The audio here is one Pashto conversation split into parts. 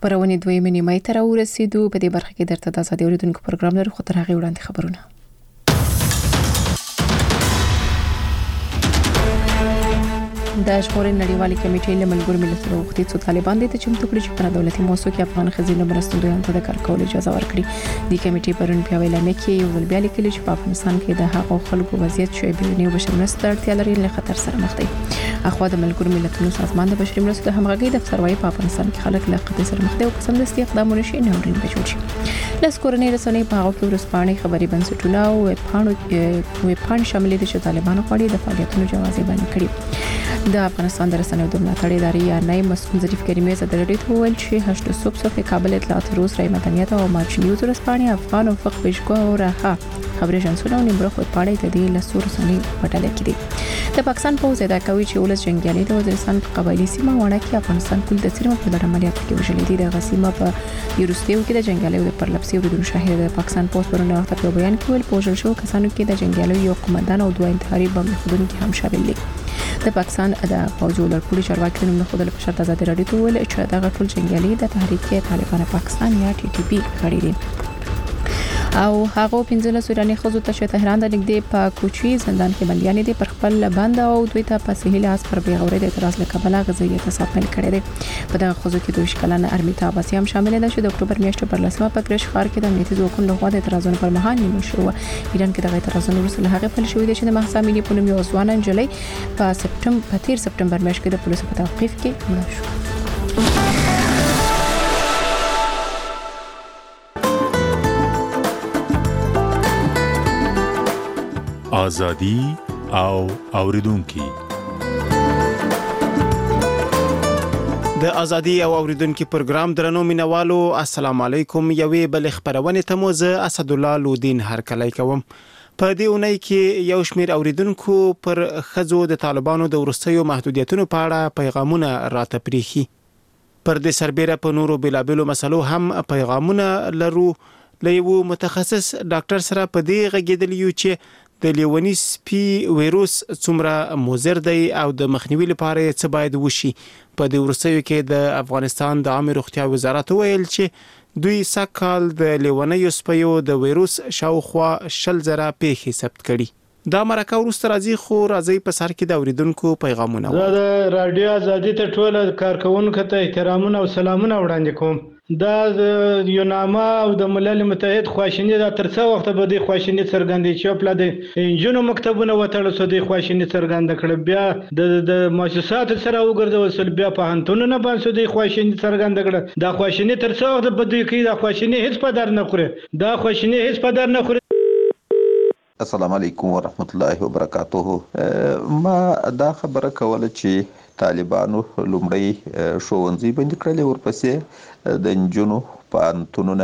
پرونی دویمه نیمه ته راورسېدو. په دې برخه کې درته د ازادي اوریدونکو پروګرام لرو، خو تر هغه وړاندې خبرونه. د ژغورنې نړیوالې کمیټې له ملګرو ملتونو غوښتي چې طالبان دې ته چمتو کړي چې په دولتي موسسو کې افغان ښځینه مرستندویانو ته د کار کولو اجازه ورکړي. د کمیټې پرون په اعلامیه کې یو ځل بیا لیکلي چې په افغانستان کې د هغو خلکو وضعیت چې بیرونی بشري مرستې اړتیا لري له خطر سره مخ دی. اخوا د ملګرو ملتونو سازمان د بشري مرستو د همغږۍ دفتر وايي په افغانستان کې خلک له خطر سره مخ دي او سمدستي اقدامونه شي ناورین به جوړ شي. لاس کورنۍ رسنۍ په هغه کې ورسپانې خبري بنسټونه او ویبپاڼې شامل دي چې طالبانو غواړي د فعالیتونو جواز باندې کړي. د افغانستان د رسنیو د ملاتړ ادارې یعنی مسؤل ظریف کریمي زه د رډیټ وویل چې 8 صبح صفحه کابل اطلاعات روز رای مدنیت او مارچ نیوز ورسپانې افغان او فق بشکو او راها خبري اژانسونه او نیمبر خو پاړې ته د لسور رسنۍ پټاله کې دي. د پاکستان پوز ادا کوي چې ولس جنگیالي د وزیرستان په قبایلی سیمه وانه کې افغانستان کول د سیمه په لړ عملیاتو کې وژل دي. د غسیمه په یورستیو کې د جنگیالیو د پرلپسي ورودونو شاهد د پاکستان پوز پرونه وخت په بیان کې ویل پوجل شو کسانو کې د جنگیالیو یو قومندان او دوه انتحاري بم خودونکو هم شامل دي. د پاکستان د فوجو لړپوړي چارواکي نوم خود له فشار آزاد رادیو ویل چې دا غټول جنگیالي د تحریک طالبان پاکستان یا ټي ټي پی غړي دي. او هغه 15 سوراني خزو ته چې تهران د نږدې په کوچي زندان کې بنديان دي پر خپل بند او دوی ته په سهیل اس پر بیغوري د اعتراض لکبله غزویه تصاپل کړي دي. په دغه خزو کې دوه شکلانه ارمیتا عباسی هم شامل دي چې د اکتوبر میاشتې پر لسمه په کرش ښار کې د امنیتي ځواکونو لخوا د اعتراضونو پر مهال نیول شو. ایران کې د اعتراضونو وروسته هغه فل شوې دي چې د محسا ملي په نوم یو ځوان انجلۍ په سپټمبر میاشت کې د پولیسو په توقيف کې مړ شو. ازادي او اوریدونکو د ازادي او اوریدونکو پروګرام درنو مینوالو السلام علیکم. یوې بل خبرونه ته مو زه اسد الله لودین هرکلی کوم. په دې اونۍ کې یو شمېر اوریدونکو پر خزو د طالبانو د ورستیو محدودیتونو په اړه پیغامونه راته پریخي. پر دې سربېره په نورو بلابلو مسلو هم پیغامونه لرو. له یو متخصص ډاکټر سره په دې غږیدل یو چې د لیونی سپي وایروس څومره مضر دی او د مخنیوي لپاره څه باید وشي. په دې ورسېو کې د افغانستان د عامه روغتیا وزارت ویل چې دوی سکهال د لیونی سپیو د وایروس شاوخوا 10,000 پیښې ثبت کړي. دا مرکه ورسته راځي خو راځي په سر کې د اوریدونکو پیغامونه. زه د رادیو ازادي ته ټول کارکونکو ته احترامونه او سلامونه وړاندې کوم. دا د یوناما او د ملل متحد خواشینی دا تر څو وخت به د خواشینی څرګندې چې په د انجونو مکتبونه وټړل سو د خواشینی څرګند کړ بیا د مؤسسات سره وګرځول بیا په هنتونو نه باندې د خواشینی څرګند کړ. دا خواشینی تر څو وخت به د کې دا خواشینی هیڅ پدر نه خوري. دا خواشینی هیڅ پدر نه خوري. السلام علیکم ورحمت الله وبرکاته. ما دا خبره کوله چې طالبانو لومړی ښوونځي بند کړل ورپسې د انجونو پانتونونه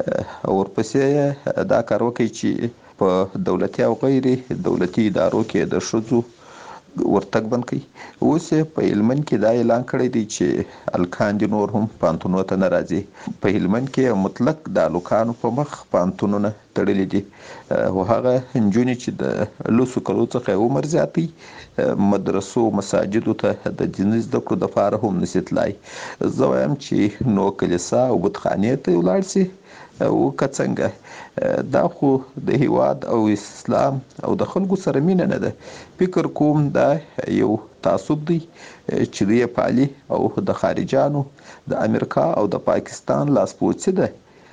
ورپسې دا کار وکړي چې په دولتي او غیر دولتي ادارو کې د شذو ورتګ بند کړي. اوس په هلمند کې دا اعلان کړی دی چې الکان دي نور هم پانتونو ته ناراضي. په هلمند کې مطلق د الکانو په مخ پانتونونه تړلې دي او هغه انجونې چې د لوسو کلو څخه عمر زیاتی مدرسو مساجدو ته د دیني زده کړو لپاره هم نسیتلای. زه وایم چې نو کلیسا او بتخانه ته ولاړ شي او کڅنګه دا خو د هیواد او اسلام او د خلکو سره مینه نه ده. فکر کوم دا یو تعصب دی چې دی پالي او د خارجانو د امریکا او د پاکستان لاسپوڅي ده.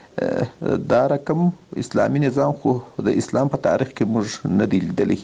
دا رقم اسلامي نظام خو د اسلام په تاریخ کې موږ نه دی لیدلی.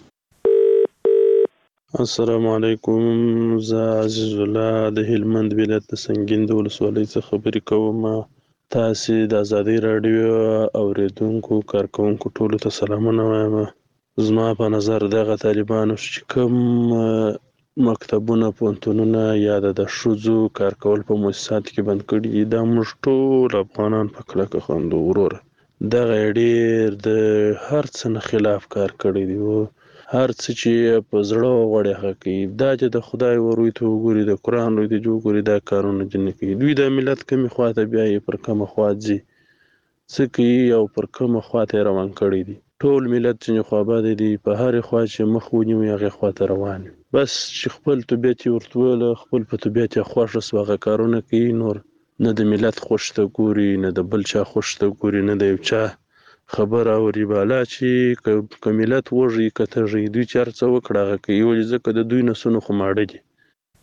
السلام علیکم. زه عزیز الله د هلمند ولایت د سنگین د ولسوالۍ څخه خبرې کوم. تاسو د ازادي رادیو اوریدونکو کارکونکو ټولو ته سلامونه وایم. زما په نظر دغه طالبانو چې کوم مکتبونه پونتونونه یا د ښځو کار کول په مؤسسات کې بند کړي دا موږ ټول افغانان په کلکه خوندو وروره دغه ډېر د هر څه نه خلاف کار کړی دی او هر څه چې په زړه وغواړي هغه کوي. دا چې د خدای وروي ته وګوري د قرآن وروي ته وګوري دا کارونه دې نه کوي. دوی د ملت کومې خواته بیایي پر کومه خوا ځي څه کوي او پر کومه خواته یې روان کړی دي. ټول ملت چې خواباده دي په هرې خوا چې مخ ونیوي هغې خواته روان بس چې خپل طبیعت یې ورته ویله خپل په طبیعت یې خوښه سو هغه کارونه کوي. نور نه د ملت خوش ته ګوري، نه د بل چا خوش ته ګوري، نه د یو چا خبره اوري. بالا چې که ملت وږي که تږي دوی چې هر څه وکړه هغه کوي، ولې ځکه د دوی نسونه خو ماړه دي.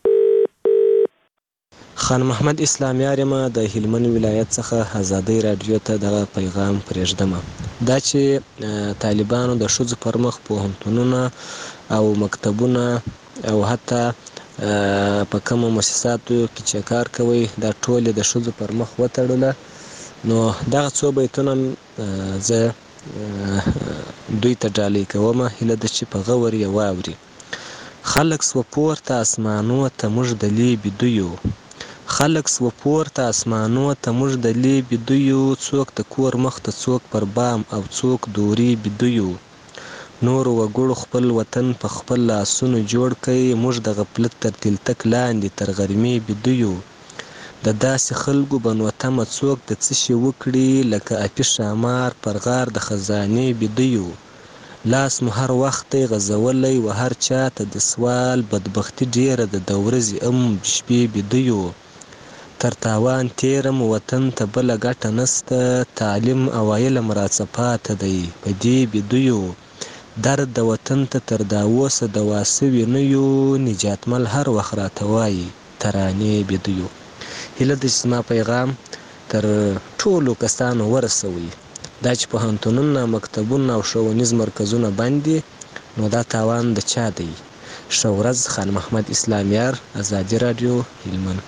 خان محمد اسلامیار یم د هلمند ولایت څخه ازادۍ رادیو ته دغه پیغام پرېږدم. دا چې طالبانو د ښځو پر مخ پوهنتونونه او مکتبونه او حتی په کومو مؤسساتو کې چې کار کوي دا ټول د ښځو پر مخ وتړله. نو دغه څو بیتونه زه دوی ته ډالۍ کوم، هیله ده چې په غور یې واوري. خلک سوه پورته اسمانو ته موږ د لیبي دویو، خلک سوه پورته اسمانو ته موږ د لیبي دویو، څوک د کور مخ ته څوک پر بام او څوک دوري بدویو. نورو وګړو خپل وطن په خپل لاسونو جوړ کړي، موږ د غفلت تر تلتک لاندې تر غرمې بدویو. د داسې خلکو بنو تمه څوک د څه شي وکړي، لکه اپي ښامار پر غار د خزانې بدویو. لاس مو هر وخت دی غځولی و هر چاته د سوال، بدبختي ډیره ده د ورځې شپې بدویو. تر تاوان تیرم وطن ته بله ګټه نسته، تعلیم او علم راڅه پاته دی په دې بدویو. درد د وطن ته تر دا اوسه دوا سوي نه یو، نجاتمل هر وخت راته وایي ترانې بدویو. هیله ده چې زما پیغام تر ټولو کسانو ورسوي. دا چې پوهنتونونه، مکتبونه او ښوونیز مرکزونه بند دي نو دا تاوان د چا دی؟ ښه ورځ. خان محمد اسلامیار، ازادي رادیو، هلمند.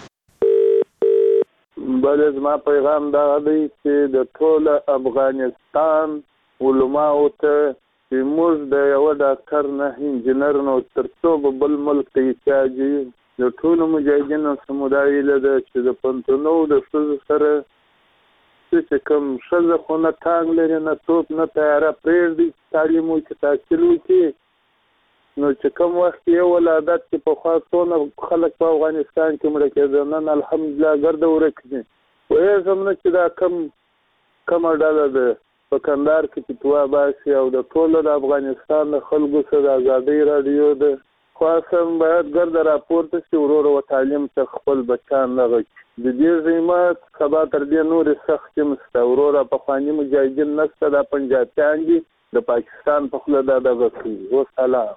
بله زما پیغام دا دی چې د ټول افغانستان علماو ته چې موږ د یوه ډاکټر نه انجینر نو تر څو به بل ملک ته احتیاج یو. د ټولو مجاهدینو سمودای هیله ده چې د پوهنتونو د ښځو سره چې کوم ښځه خو نه ټانګ لري نه توپ نه تیاره پرېږدي تعلیم وکړي تحصیل وکړي. نو چې کوم وخت یو ولادت چې پخوا څونه خلک په افغانستان کې مړه کېده، نن الحمدلله ګرده ورک دي. پوهېږم نه چې دا کومه ډله ده په کندهار کې چې توه باسي او د ټولو د افغانستان د خلکو سره د ازادۍ راډیو ده خواستم باید ګرده راپورته شي وروره و تعلیم ته خپل بچیان دغه کړي. د دې ضیمت سبا تر دې نورې سختې هم شته. وروره پخواني مجاهدین نشته، دا پنجابیان دي د پاکستان په خوله دا دغه کوي. وسلام.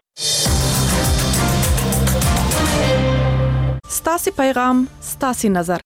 ستاسې پیغام ستاسې نظر.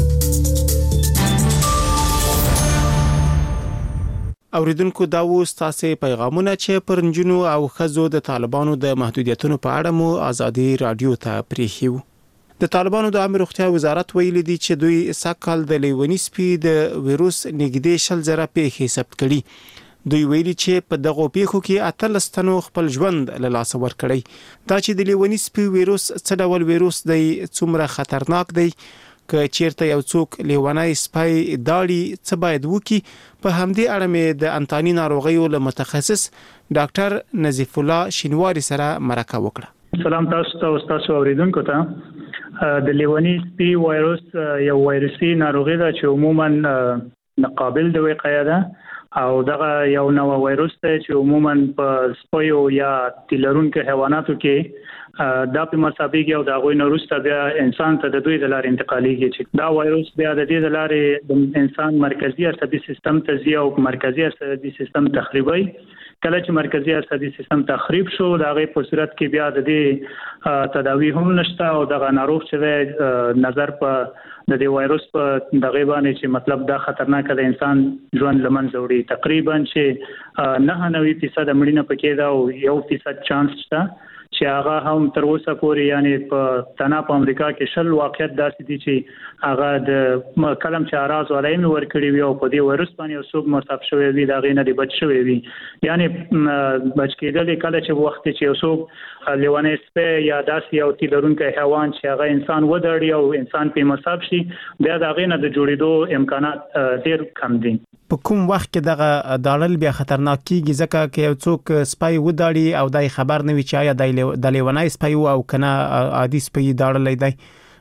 اوریدونکو دا و ستاسې پیغامونه چې پر نجونو او ښځو د طالبانو د محدودیتونو په اړه مو ازادي رادیو ته پریښیو. د طالبانو د عامه روغتیا وزارت ویلي دی چې دوی سږ د لیوني سپي د ویروس نږدې 100,000 پیښې ثبت کړي. دوی ویلي چې په دغه پیښو کې 18 تنو خپل ژوند له لاسه ورکړی. دا چې د لیوني سپي ویروس څه ډول ویروس دی، څومره خطرناک دی، که چیرته یو څوک لیونی سپی داړي څه باید وکړي، په همدې اړه مې د انتاني ناروغیو له متخصص ډاکټر نظیف الله شینواری سره مرکه وکړه. سلام تاسو ته او تاسو اوریدونکو ته. د لیونی سپي وایروس یو وایرسي ناروغي ده چې عموما ناقابل د وقایه ده او دغه یو نوو وایروس دی چې عموما په سپیو یا تیلرونکو حیواناتو کې دا په مسابقه او د غوي نورسته بیا انسان ته د دوی د لارې انتقالېږي چې دا وایروس بیا د دې د لارې د انسان مرکزی عصبي سیستم ته ځي او مرکزی عصبي سیستم تخریبي. کله چې مرکزی عصبي سیستم تخریب شو دا غي په صورت کې بیا د دې تداوی هم نشته او دغه ناروغ چې نظر په د دې وایروس په دغه باندې چې مطلب دا خطرناک د انسان ژوند لمنځه وړي. تقریبا چې 99% مړینه پکې ده او 1% چانس شته چې هغه هم تر اوسه پورې یعنی په تنها په امریکا کې شل واقعیت داسې دي چې هغه د کلم چې اراز ولایم ورکړي وي او په دې وایروس باندې څوک مصاب شوی وي دا غي نه دی بچ شوی وي. یعنی بچ کېدل کله چې وخت چې څوک لیوانه سپه یا داسې یو تیلرونکو حیوان چې هغه انسان ودړي او انسان په مصاب شي بیا دا غي نه د جوړېدو امکانات ډیر کم دي. په کوم وخت کې دغه داړل بیا خطرناک کیږي ځکه چې یو څوک سپای وداړي او دای خبر نه وي چې آیا د لیونای سپای او کنه عادي سپای داړلې دی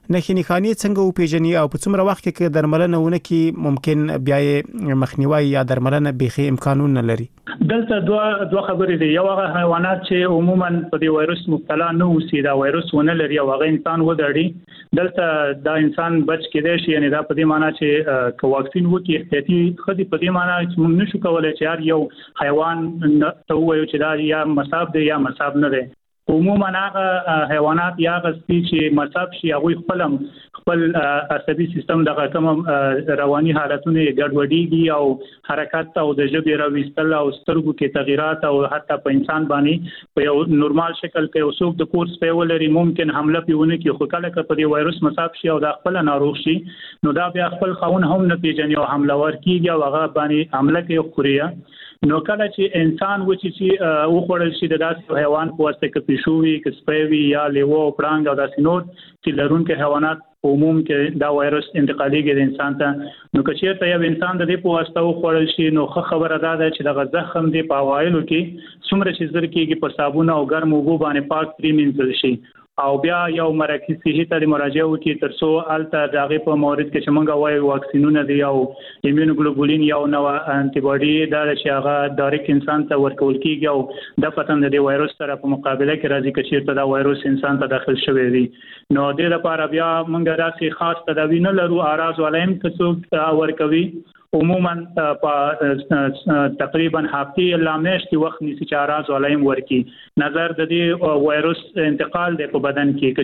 نښې نښانې څنګه وپیژني او په څومره وخت کې درملنه ونه کې ممکن بیا مخنیوي یا درملنه بيخي امکانونه نه لري؟ دلته دوه خبرې دي. یو هغه حیوانات چې عموما په دې وایروس مبتلا نه وسی دا وایروس ونه لري او هغه انسان ودړي دلته دا انسان بچ کېدای شي. یعنی دا په دې معنی چې که واکسین وکړي احتیاطي خدي په دې معنی چې موږ نشو کولای چې هر یو حیوان ته وایو چې دا یا مصاب دی یا مصاب نه دی. عموما هغه حیوانات یا غسپی چې مصاب شي هغه خپل عصبي سیستم دغه کوم رواني حالتونه ګډوډيږي او حرکت او د ژبې راويستل او سترګو کې تغیرات او حتی په انسان باندې په یو نورمال شکل کې اوسوک د کورس په ولري ممکن حمله پیونه کې خو کله په دې وایروس مصاب شي او د خپل ناروغ شي نو دا بیا خپل خاون هم نه پیژني او حمله ور کیږي او هغه باندې حمله کوي خوري. نو کله چې انسان چې وخوړل شي د داسې حیوان په واسطه کې پیشوي کې سپیوي یا لیوه او پړانګ او داسې نور چې لرونکي حیوانات عموم کې دا وایروس انتقالېږي د انسان ته. نو که چېرته یو انسان د دې په واسطه وخوړل شي نو خبره ده چې دغه زخم دی په اوایلو کې څومره چې زر کېږي په صابون او ګرم اوبو باندې پاک پریمینځل شي او بیا یو مرکزي صحي ته مراجعه وکړي ترڅو الته دغه په مورید کې چې موږ وایو واکسینونه دي او ایمونوګلوبولین یو نو انټي باډي دا چې هغه ډایرکټ انسان ته ورکول کیږي او د پتن د وایروس سره په مقابله کې راځي چې دا وایروس انسان ته داخل شوی وي. نو د دې لپاره بیا موږ داسې خاص تداوی نه لرو. اراز ولایم څوک ورکوي عموما په تقریبا هفته لامشتي وخت نسی چې اراز ولایم ورکی نظر د دې وایروس انتقال د په بدن کې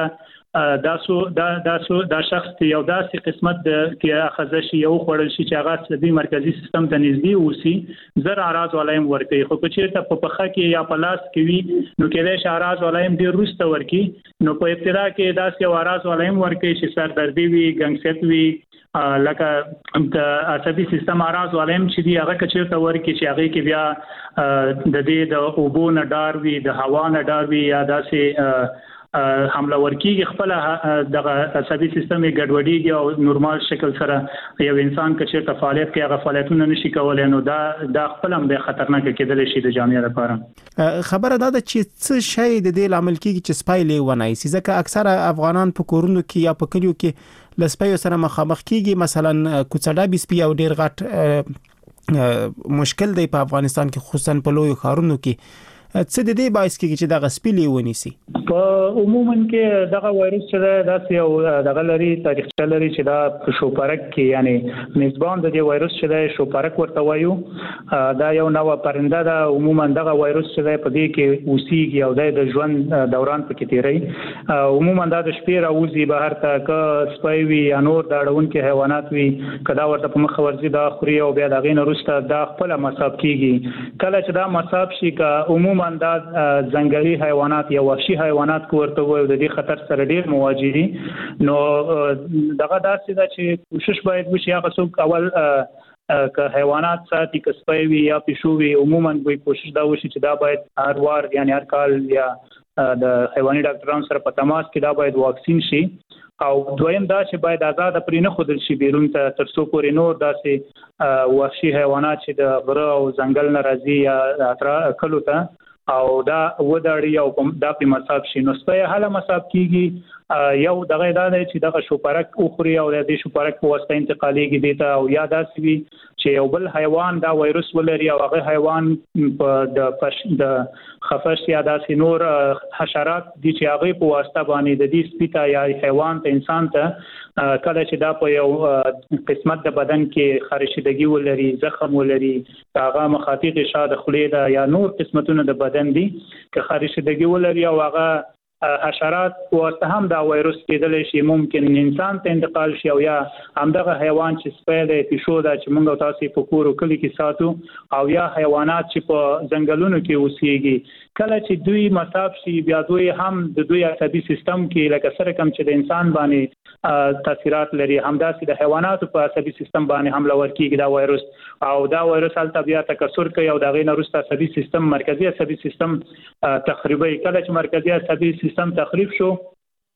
کچیرته دا شخص یو داسې قسمت کې اخذ شي یو خړل شي چې هغه عصبي مرکزي سیستم ته نږدې اوسي زر اراز ولایم ورکی خو کچیرته په پخه کې یا په لاس کې وي نو کېدای شي اراز ولایم ډیر روسته ورکی. نو په ابتدا کې داسې اراز ولایم ورکی چې سر دردي وي ګنګسیت وي لکه د عصبي سیستم اراز ولایم چې دی هغه کچیرته ورکی چې هغه کې بیا د دې د اوبو نه ډار وي د هوا نه ډار وي یا داسې حمله ورکیږي خپل د عصبي سیستم ګډوډيږي او نورمال شکل سره یو انسان کچیرته فعالیت کوي هغه فعالیتونه نشي کولای نو دا خپل هم د خطرناک کېدل شي د جامعې لپاره. خبره ده چې څه شی د دې لامل کیږي چې سپایلې ونای سي ځکه اکثره افغانان په کورونو کې یا په کلیو کې لسپایو سره مخامخ کیږي. مثلا کوڅډا بسپی او ډیر غټ مشکل دی په افغانستان کې خصوصا په لوی ښارونو کې. څه د دې باعث کیږي چې دغه سپیلې ونیسي؟ په عموما کې دغه وایروس چې داسې یو دغه لري تاریخچه لري چې دا شوپرک کې یعنی میزبان د دې وایروس چې دا شوپرک ورته وایو دا یو نوې پرنده ده. عموما دغه وایروس چې په دې کې اوسېږي او د ژوند دوران پکې تیری عموما دا د شپې راوځي بهر ته که سپیوي یا نور د اړونکو حیوانات وي کدا ورته په مخ ورځي دا خوري او بیا دغه نه وروسته دا خپل مصاب کیږي. کله چې دا مصاب شي که عموما دا ځنګلي حیوانات یا وحشي حیوانات کوورته وي د دې خطر سره ډیر مواجه دي. نو دغه داسې ده چې کوشش باید وشي هغه څوک اول که حیوانات ساتي که سپیوي یا پیشوي عموما به کوشش دا وشي چې دا باید هر وار یعنی هر کال یا د حیواني ډاکټرانو سره په تماس کې دا باید واکسین شي. او دویم دا چې باید آزاد پرې نه خودل شي بیرون ته ترڅو پورې نور داسې وحشي حیوانات چې د غره او ځنګل نه راځي یا اترا کلو ته او دا وداړي او دا په مصاب شي نو سپي هله مصاب کیږي. یو دغه دا دی چې دغه شوپرک اوخري او د شوپرک په واسطه انتقالېږي دیته او یا داسې وي چې یو بل حیوان دا وایروس ولري او هغه حیوان په د خفش یا داسې نور حشرات دي چې هغه په واسطه باندې د دې سپیتا یا حیوان ته انسان ته کله چې دا په یو قسمت د بدن کې خارشدګي ولري زخم ولري هغه مخاطیق شاده خلې ده یا نور قسمتونه د بدن دي که خارشدګي ولري او هغه حشرات واسطه هم دا وایروس کېدلی شي ممکن انسان ته انتقال شي او یا همدغه حیوان چې سپی دی پیشو ده چې موږ تاسو په کور او کلی کې ساتو او یا حیوانات چې په ځنګلونو کې اوسېږي کله چې دوی مصاب شي بیا دوی هم د دوی عصبي سیستم کې لکه سره کم چې د انسان باندې تاثیرات لري همداسې د حیواناتو په عصبي سیستم باندې حمله ورکېږي دا وایروس او دا وایروس هلته بیا تکثر کوي او د هغې نه وروسته عصبي سیستم مرکزي عصبي سیستم تخریبوي. کله چې مرکزي عصبي سیستم تخریب شو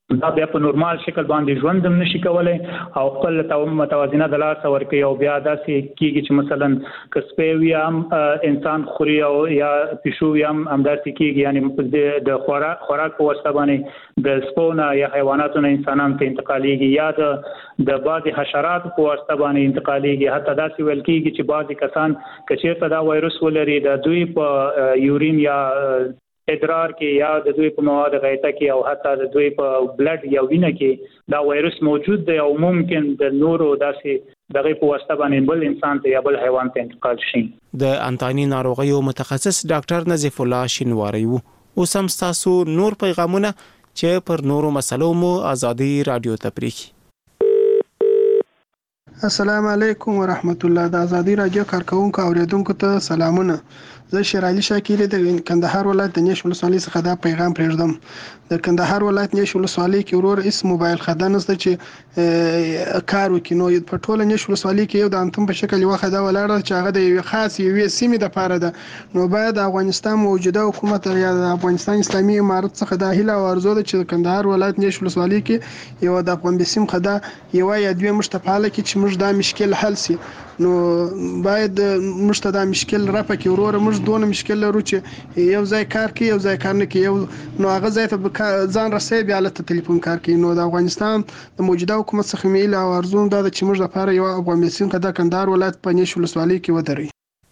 دا بیا په نورمال شکل باندې ژوند هم نشي کولای او خپل متوازنه د لاسه ورکوي او بیا داسې کېږي چې مثلا که سپی وي هم انسان خوري او یا پیشو وي هم همداسې کېږي، یعنې د خوراک په واسطه باندې د سپو نه یا حیواناتو نه انسانانو ته انتقالېږي یا د بعضې حشراتو په واسطه باندې انتقالېږي. حتی داسې ویل کېږي چې بعضې کسان که چېرته دا وایرس ولري د دوی په یورین یا ادرار کې یا د دوی په مواد غایطه کې او حتی د دوی په بلډ یا وینه کې دا وایرس موجود دی او ممکن د نورو داسې دغه په واسطه باندې بل انسان ته یا بل حیوان ته انتقال شي. د انتاني ناروغیو متخصص ډاکټر نظیف الله شینواری وو. اوس هم تاسو نور پیغامونه چې پر نورو مسلو مو ازادي رادیو ته پریږي. السلام علیکم ورحمت الله. د ازادي رادیو کارکونکو اوریدونکو ته سلامونه. زه شیرعلی شاکری د کندهار ولایت د نیش ولسوالۍ څخه دا پیغام پرېږدم. د کندهار ولایت نیش ولسوالۍ کې ورور اس موبایل خدای نشته چې کار وکړي. نو په ټوله نیش ولسوالۍ کې یو د انتم په شکل یو خدای ولاړ چې هغه د یو خاص یو سیمې د پاره ده. نو باید د افغانستان موجوده حکومت یا د افغانستان اسلامي امارت څخه د هیله او ارزو ده چې کندهار ولایت نیش ولسوالۍ کې یو د افغان بسیم خدای یو یا دوه مشتفاله کې چې موږ دا مشکل حل سي. نو باید موږ ته دا مشکل رافه کې ورور موږ دونه مشکل لرو چې یو ځای کار کوي یو ځای کار نه کوي نو هغه ځای ته ځان رسوي بیا له ټلیفون کار کوي. نو د افغانستان د موجوده حکومت څخه میل او ارزو دا چې موږ لپاره یو افغان بسیم خدای کندهار ولایت په نیش ولسوالۍ کې ودرې.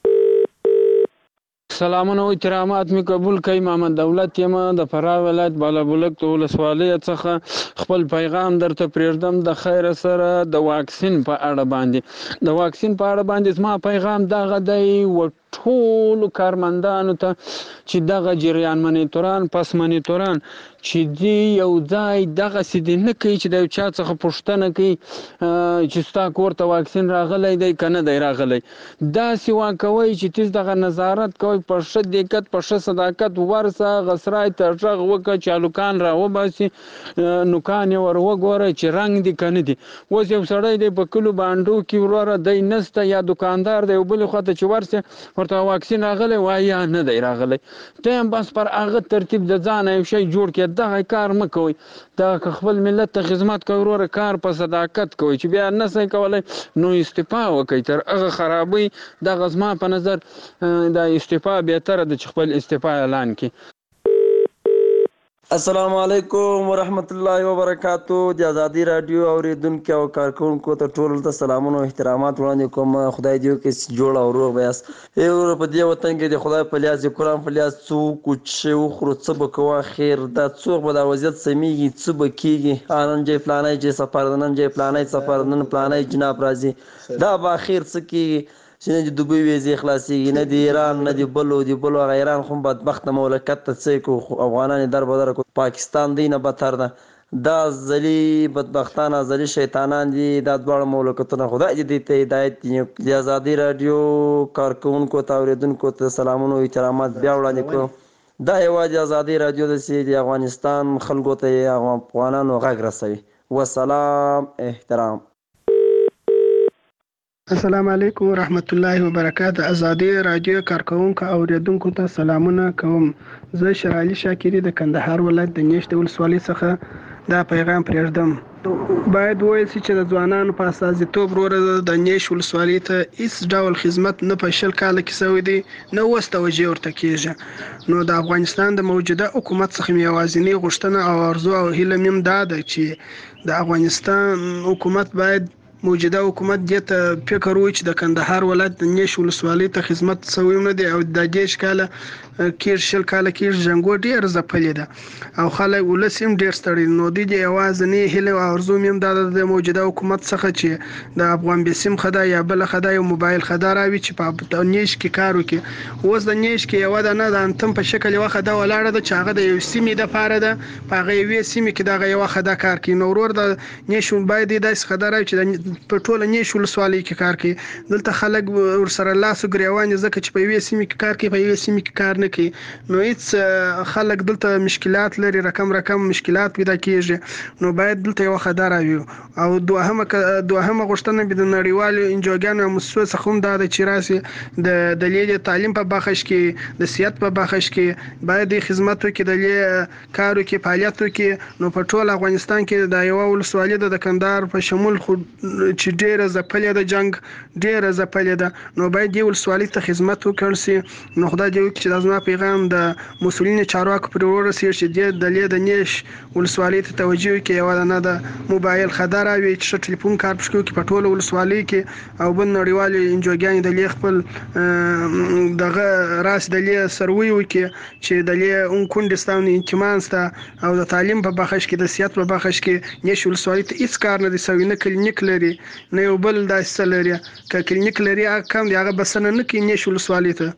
سلامونه او احترامات می قبول کړئ. محمد دولت یم د فراه ولایت بالابلوک ولسوالۍ څخه خپل پیغام درته پرېږدم د خیر سره د واکسین په اړه باندې. د واکسین په اړه باندې زما پیغام دغه دی ټول کارمندانو ته چې دغه جریان منیتوران پس منیتوران چې دی یو ځای دغه سیدی نه کوي چې د چا څخه پوښتنه کوي چې ستا کور ته واکسین راغلی دی که نه دی راغلی. داسې واکوئ چې تیز دغه نظارت کوئ په ښه دقت په ښه صداقت ورسه غسرای ته غږ وکړه چې هلکان راوباسي نوکان یې ور وګوره چې رنګ دي که نه دي. اوس یو سړی دی په کلو بانډو کې وروره دی نسته یا دکاندار دی یو بلې خوا ته چې ورسې ورته واکسین راغلی وایي یا نه دی راغلی. ته هم بس پر هغه ترتیب د ځانه یو شی جوړ کړې دغه کار مه کوئ. دغه که خپل ملت ته خدمت کوئ وروره کار په صداقت کوئ چې بیا نسئ کولی نو استعفا وکئ. تر هغه خرابۍ دغه زما په نظر د استعفا بهتره ده چې خپل استعفا اعلان کړي. السلام علیکم ورحمت الله وبرکاتو. د ازادي رادیو اوریدونکو او کارکونکو ته ټول ته سلامونه او احترامات وړاندې کوم. خدای دې وکړي جوړ او روغ یاست. یو په دې وطن کې د خدای په لیاز قرآن په لیاز څوک چې وخورو څه به کوه خیر دا څوک به دا وضعیت سمیږي څه به کېږي نن جای پلانی چې سفر نن جای پلانی سفر نن پلانی جناب راځي دا به اخر څه کېږي چې نه د دوبۍ ویزې خلاصېږي نه د ایران نه د بلو هغه ایران خو بدبخته مملکت ته څه کړو افغانان یې در بدره کړو. پاکستان دی نه بدتر ده. دا ځلي بدبختان ځلي شیطانان دي دا دواړه مملکتونه خدای دې ته هدایت دي. د ازادي رادیو کارکونکو ته اوریدونکو ته سلامونه او احترامات بیا وړاندې کړو. دا یوازې ازادي رادیو د افغانستان خلکو ته افغانانو غږ رسوي. وسلام احترام. السلام علیکم ورحمت الله وبرکاته. ازادي رادیو کارکونکو اوریدونکو ته سلامونه کوم. زه شیرعلی شاکری د کندهار ولایت د نیش ولسوالۍ څخه دا پیغام پرېږدم. باید وویل شي چې د ځوانانو په استازیتوب وروره د نیش ولسوالۍ ته هیڅ ډول خدمت نه په 20 کاله کې شوی دی نه اوس توجه ورته کېږي. نو د افغانستان د موجوده حکومت څخه مې یوازینۍ غوښتنه او ارزو او هیله مې دا ده چې د افغانستان حکومت باید موجوده حکومت دې ته فکر وکړي چې د کندهار ولایت د نیش ولسوالۍ ته خدمت شوی نه دی او د 10 کاله کې 20 کاله کې جنګو ډېر ځپلې ده او خلک ولس هم ډېر ستړي. نو د دې یوازینۍ هیله او ارزو مې دا د موجوده حکومت څخه چې د افغان بسیم خدای یا بل خدای او موبایل خدای راوي چې په نیش کې کار وکړي. اوس د نیش کې یو د نه د انتم په شکل یو خدای ولاړه ده چې هغه د یو سیمې د پاره ده په هغه یوې سیمې کې دغه یو خدای کار کوي. نو ورور د نیش باید داسې خدای راوي چې په ټوله نیش ولسوالۍ کې کار کوي. دلته خلک ورسره لاس ګریوان ځکه چې په یوې سیمې کې کار کوي، په یوې سیمې کې کار نه کوي، نو هیڅ خلک دلته مشکلات لري، رقم مشکلات پیدا کیږي. نو باید دلته یو خدای وي. او دوهمه غوښتنه به د نړیوالو انجوګانو او مؤسسو څخه هم دا د چیراسي د دلیل تعلیم په بخش کې، د صحت په بخش کې باید خدماتو کې د کارو کې فعالیتو کې. نو په ټول افغانستان کې د یو ولسوالۍ د کندهار په شمول چې ډیره زپلې د جنگ ډیره زپلې ده، نو باید یو ولسوالۍ ته خدمت وکړي سي. نو خدای دې وکړي چې د زما پیغام د مسؤلین چارواکو پر ورسېږي چې د دلیل د نیش ولسوالۍ ته توجه وکړي. یو نه د موبایل خدای راوي چې ټلیفون کار پښکو کې په ټول ولسوالۍ کې او بل نړیوال انجوګانې د لیک خپل دغه راس د لیک سروي وکړي چې د لیک اون کندستان انتمانستا او د تعلیم په بخش کې د صحت په بخش کې نیش ولسوالۍ ته هیڅ کار نه دي سوي، نه کلینیک لري نه یو بل داسې لري. که کلینیک لري کم دی هغه بسنه نه کوي نیش ولسوالۍ ته.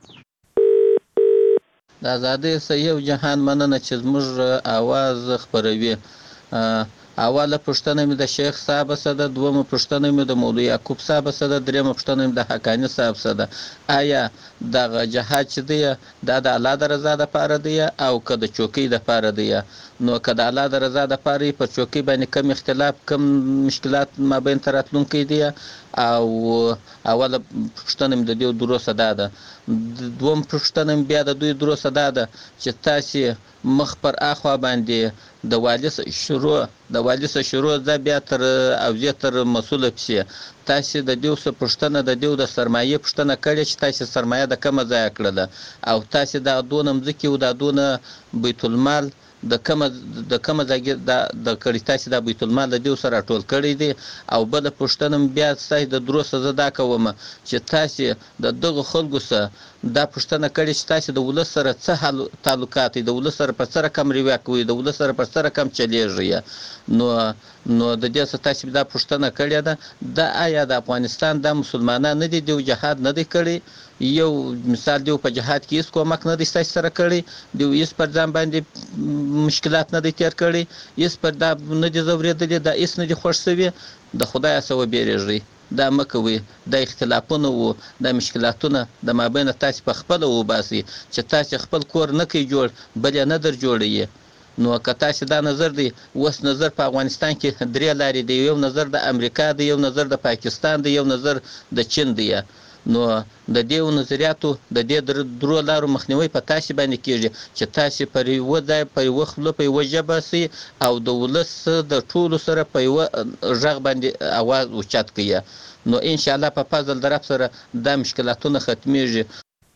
د ازادۍ صحیح او جهان مننه چې زموږ आवाज خپروي. اوله پوښتنه مې د شیخ صاحب څخه ده، دومه پوښتنه مې د مولوی یعقوب صاحب څخه ده، دریمه پوښتنه مې د حقانی صاحب څخه ده. آیا دغه جهاد چې دی دا د الله د رضا لپاره دی او که د چوکۍ لپاره دی؟ نو که د الله د رضا لپاره پر چوکۍ باندې کم اختلاف کم مشکلات مابین ته راتلونکی دی؟ او اوله پوښتنه مې د دې دروسه دا ده. دوم پوښتنه مې بیا د دوی دروسه دا ده چې تاسې مخ پر اخوا باندې د والي څخه شروع ده بیا تر اوزې تر مسؤله پسې تاسې د دې څه پوښتنه د دې د سرمایې پوښتنه کړې چې تاسې سرمایه د کومه ځایه کړله او تاسې دا دونه مځکې او دا دونه بیت المال د کومه ځای د کړي تاسې دا بیت المال د دې سره ټول کړی دی؟ او بله پوښتنه بیا تاسې د دروسه زه دا کوم چې تاسې د دغو خلکو سره دا پوښتنه کړې چې تاسې د ولس سره څه تعلقات د ولس سره په څه رقم رویه کوئ، د ولس سره په څه رقم چلیږي؟ نو د دې څه تاسې دا پوښتنه کړې ده. دا آیا د افغانستان دا مسلمانان نه دي دیو جهاد نه دی کړی؟ یو مثال دیو په جهاد کې هیڅ کومک نه دی تاسې سره کړی، دیو هیڅ پر ځان باندې مشکلات نه دی تیر کړی، هیڅ پر دا نه دي ځورېدلي، دا هیڅ نه دي خوښ شوي. د خدایه څه وبېرېږئ، دا مه کوئ. دا اختلافونه و دا مشکلاتونه د مابینه تاسې په خپله وباسئ چې تاسې خپل کور نه کوي جوړ بل یې نه در جوړوي. نو که تاسې دا نظر دی اوس نظر په افغانستان کې درې لارې دی، یو نظر د امریکا دی، یو نظر د پاکستان دی، یو نظر د چین دی. نو د دې نظریاتو د دې درو لارو مخنیوي په تاسې باندې کېږي چې تاسې پر یوه ځای په یوه خوله په یوه ژبه سئ او د ولس د ټولو سره په یوه غږ باندې اواز اوچت کړئ. نو انشاءالله په فضل د رب سره دا مشکلاتونه ختمیږي.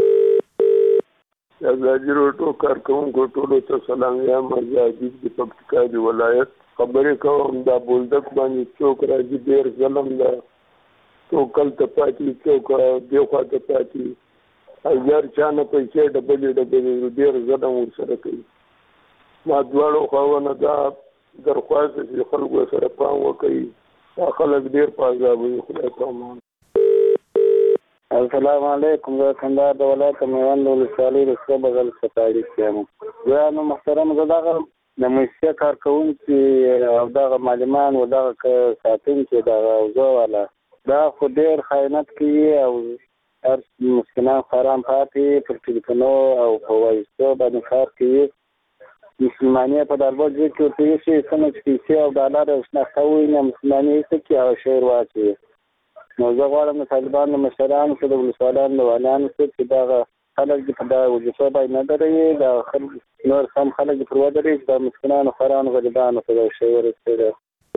ازادي راډیو کارکوونکو ټولو ته سلام. یم ازادي د پکتیکا د ولایت خبرې کوم. دا بولدک باندې څوک راځي ډېر ظلم ده، څوک هلته پاتې څوک دې خوا ته پاتې، هزار چا نه پیسې ډبلې ډېر ظلم ورسره کوي. ما دواړو خواونه دا درخواست چې خلکو سره پام وکړي، دا خلک ډېر په عذاب وي. خدای پامان. السلام علیکم. زه کندهار د ولایت میوند ولسوالۍ د سره بغل څخه اړیکې یم. ګرانو محترم، زه دغه د موسسې کارکوونکي او دغه معلمان و دغه ساتونکي دغه اوزه والا دا خو ډېر خیانت کوي او هر مسکینان خرام پاتې پر ټلیفونو او په وایسو باندې کار کوي. مسلمانۍ په دربار ځای کې ورته ایښي څنګه چې پیسې او ډالر او شناخته وویني مسلمانۍ ایسته کړي او شعر واچوي. نو زه غواړم د طالبانو د مشرانو سره د ولسوالیانو د والیانو سره چې دغه خلک دې په دغه وظیفه باندې نه دروي، د خلک نور سم خلک دې پر ودروي چې د مسکینانو خرانو غریبانو ته د شعر ورسېږي.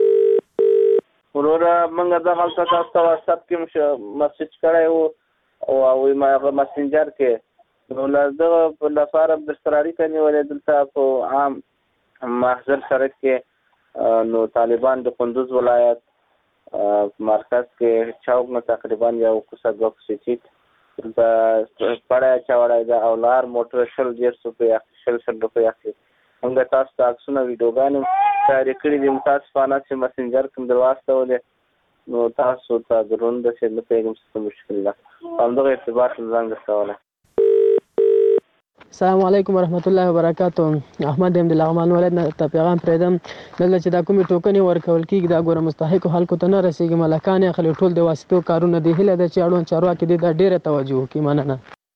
وروره موږ دغلته تاسو ته واتساپ کې مسیج کړی و او ما هغه مسنجر کې نو له دغه لپاره درسره اړیکه نیولې دلته په عام محضر سړک کې نو طالبان د کندوز ولایت مرکز کې چوک نه تقریبا یو کوڅه دوه کوڅې چې د پړی چوړی ده او لار موټر 100 روپۍ اخلي. موږ تاسو ته عکسونه ویډیوګانې تیارې کړي دي، متاسفانه چې مسنجر کوم در واستولې نو تاسو ته درون ده چې نه پوهېږم څه مشکل ده، همدغه ارتباط له ځان رسولی. السلام علیکم ورحمت الله وبرکاتو. احمد یم د لغمان ولایت نه ته پیغام پرېږدم. دلته چې دا کومې ټوکنې ورکول کېږي دا ګوره مستحقو خلکو ته نه رسېږي، ملکان یې اخلي، ټول د واسطو کارونه دي. هیله ده چې اړوند چارواکي دې ته ډېره توجه وکړي. مننه.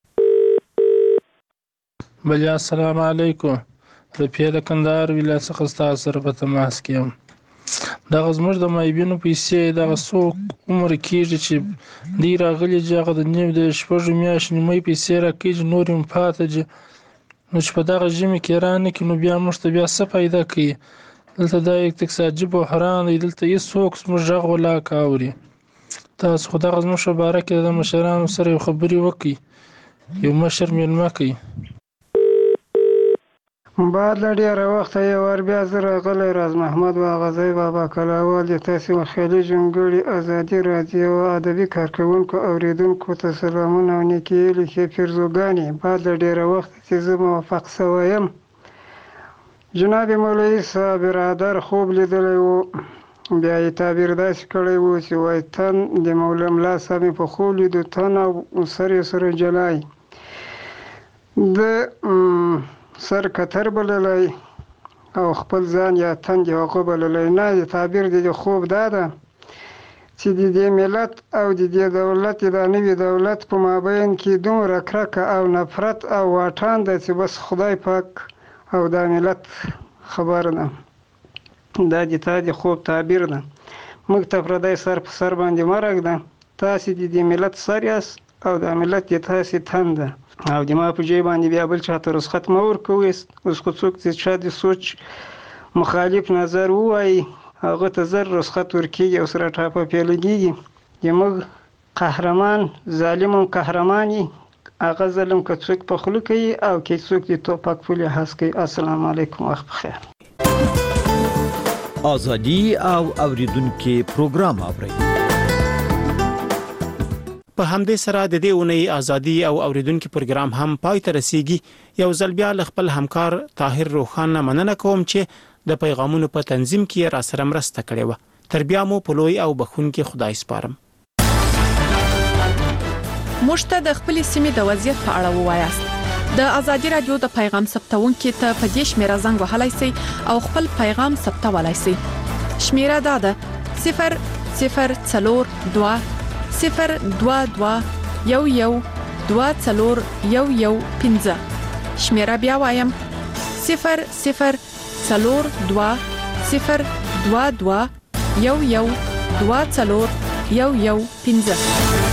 بلیا السلام علیکم. رفیع د کندهار ولایت څخه ستاسو سره په تماس کې یم. دغه زموږ د مایبینو پیسې دغه څو عمر کېږي چې دی راغلي چې هغه د شپږو میاشتو نیمۍ پیسې راکېږي، نور یې پاته دي. نو چې په دغه ژمي کې رانه کړي نو بیا موږ ته بیا څه پیدا کوي؟ دلته دا اقتصادي بحران دی، دلته هېڅوک زموږ غږ ولاکه اوري. تاسو خو دغه زموږ په باره کې د مشرانو سره یو خبرې وکړئ، یو مشر میلمه کړئ. بعد له ډېره وخته یو وار بیا زه راغلی راز محمد باغزی بابا کلاوال د تاسې وخیالي جونګړي ازادي راډیو او ادبي کارکوونکو اوریدونکو ته سلامونه او نیکې لیکې پیرزوګانې. بعد له ډېره وخته چې زه موفق شوی یم، جناب مولوي صاحب برادر خوب لیدلی و، بیا یې تعبیر داسې کړی و چې وایي تن د ملا صاحب مې په خوب لیدو، تن او سر یې سره جلای د سر کتر بللی او خپل ځان یا تن د هغه بللی. نه، د تعبیر د خوب دا ده چې د دې ملت او د دې دولت د نوي دولت په مابین کې دومره کرکه او نفرت او واټان ده چې بس خدای پاک او دا ملت خبر ده. دا د تا د خوب تعبیر ده. موږ ته پردی سر په سر باندې مرګ ده. تاسې د دې ملت سر یاست او دا ملت د تاسې تن ده. او د ما په جای باندې بیا بل چاته رخصت مه ورکوئ. اوس خو څوک چې چا د سوچ مخالف نظر ووایي هغه ته زر رخصت ورکېږي او سره ټاپه پې لګېږي. زموږ قهرمان ظالم هم قهرمان وي، هغه ظلم که څوک په خوله کوي او که څوک د توپک په لحاظ کوي. السلام علیکم، وخت بخیر. ازادي او اوریدونکو پروګرام اورئ. په همدې سره د دې اونۍ ازادي او اوریدونکو پروګرام هم پای ته رسیږي. یو ځل بیا خپل همکار طاهر روخان مننه کوم چې د پیغامونو په تنظیم کې را سره مرسته کړې و. تر بیا مو په لوی او بخښونکي خدای سپارم. مشته د خپل سیمې د وضعیت په اړه ووایاست. د ازادي رادیو د پیغام ثبتونکو ته په دې شمیره زنګ وهلای شئ او خپل پیغام ثبتولای شئ. شمیره دا ده 004 02211241115. شمیره بیا وایم 004202211241115.